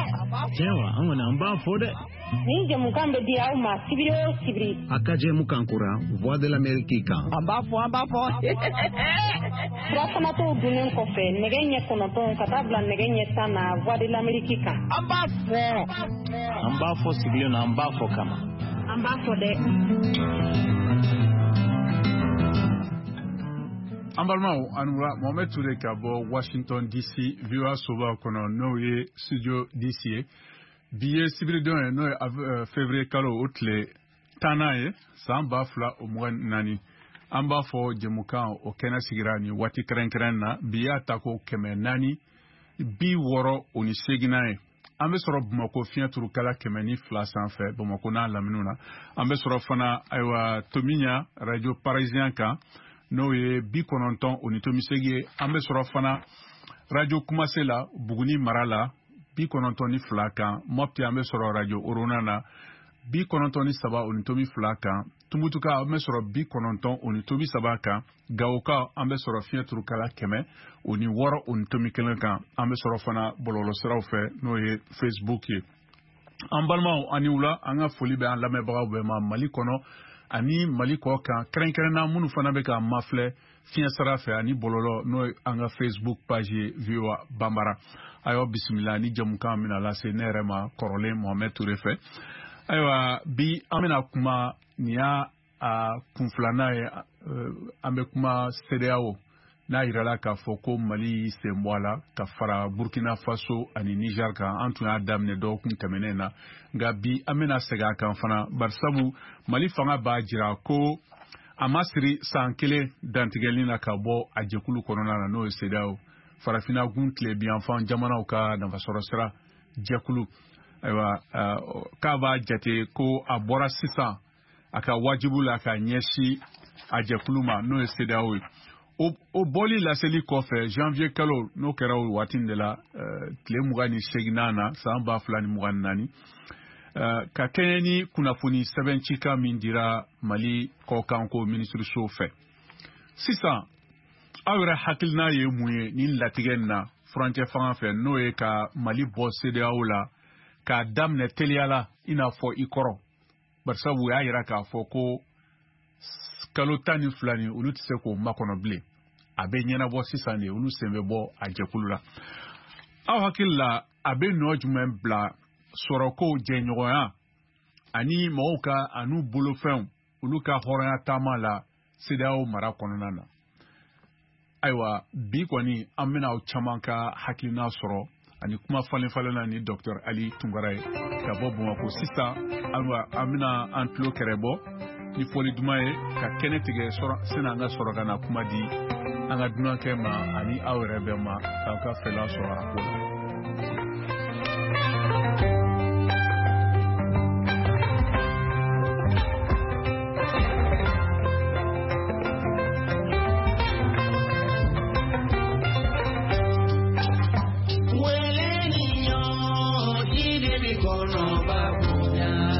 Cewa an wani an ba fode. Ni jamukan be dia uma sibiri. Akaje mukankura Voix de l'Amérique kan. An ba fo. Furafana to dunen kɔfɛ nɛgɛ ɲɛ 9 ka taa bila nɛgɛ ɲɛ 10 na Voix de l'Amérique kan. An ba fo. An b'a fɔ sigilen na an b'a fɔ kama. An b'a fɔ dɛ. An balimaw anura Mohamed Touré ka bɔ Washington DC VOA soba kɔnɔ n'o ye studio DC ye bi ye sibiridon ye n'o ye février kalo o tile 10 ye san 2024 an b'a fɔ jɛmukan o kɛnɛ sigira ni waati kɛrɛnkɛrɛn na bi y'a ta ko 468 ye an bɛ sɔrɔ Bamakɔ fiɲɛ turukala 102 sanfɛ Bamakɔ n'a laminiw na an bɛ sɔrɔ fana ayiwa Tomiɲa radio parisien kan n'o ye 98.8 ye an bɛ sɔrɔ fana radio Kumase la Buguni mara la 92 kan Mopti an bɛ sɔrɔ radio Orona na 93.2 kan Tumutuka an bɛ sɔrɔ 93 kan Gawoka an bɛ sɔrɔ fiɲɛ turukala 106.1 kan an bɛ sɔrɔ fana bɔlɔlɔsiraw fɛ n'o ye Facebook ye an balimaw ani wula an ka foli bɛ an lamɛnbagaw bɛɛ ma Mali kɔnɔ ani Mali kɔ kan kɛrɛnkɛrɛnna minnu fana bɛ ka mafilɛ fiɲɛ sara fɛ ani bɔlɔlɔ n'o ye an ka Facebook page ye VOA Bambara ayiwa bisimila ni jamukan mina lase ne yɛrɛ ma kɔrɔlen Mohamed Touré fɛ ayiwa bi an bɛna kuma nin y'a kunfilanan ye an bɛ kuma CEDEAO n'a yirala k'a fɔ ko Mali sen bɔ a la ka fara Burkina Faso ani Niger kan an tun y'a daminɛ dɔgɔkun tɛmɛnen na nka bi an bɛna segin a kan fana barisabu Mali fanga b'a jira ko a ma siri san kelen dantigɛli na ka bɔ a jɛkulu kɔnɔna na n'o ye CEDEAO farafinna gun tile biyanfan jamanaw ka nafasɔrɔ sira jɛkulu ayiwa k'a b'a jate ko a bɔra sisan a ka wajibu la ka ɲɛsin a jɛkulu ma n'o ye CEDEAO ye o bɔli laseli kɔfɛ janvier kalo n'o kɛra o waati de la tile 28 na san 2024 ka kɛɲɛ ni kunnafoni sɛbɛncika min dira Mali kɔkanko ministeriso fɛ sisan aw yɛrɛ hakilina ye mun ye ni latigɛ na furancɛ fanga fɛ n'o ye ka Mali bɔ CEDEAO la k'a daminɛ teliya la i n'a fɔ i kɔrɔ barisabu u y'a yira k'a fɔ ko kalo 12 ni olu tɛ se k'o makɔnɔ bilen a bɛ ɲɛnabɔ sisan de olu sen bɛ bɔ a jɛkulu la aw hakili la a bɛ nɔ jumɛn bila sɔrɔko jɛɲɔgɔnya ani mɔgɔw ka an'u bolofɛnw olu ka hɔrɔnya taama la CEDEAO mara kɔnɔna na ayiwa bi kɔni an bɛna aw caman ka hakilina sɔrɔ ani kuma falen-falenna ni Dr Ali Tunkara ye ka bɔ Bamakɔ sisan ayiwa an bɛna an tulo kɛrɛ bɔ ni foli duman ye ka kɛnɛ tigɛ sani an ka sɔrɔ ka na kuma di an ka dunankɛ ma ani aw yɛrɛ bɛɛ ma k'aw ka fɛla sɔrɔ a ko la. Wele niño, y de mi cono va a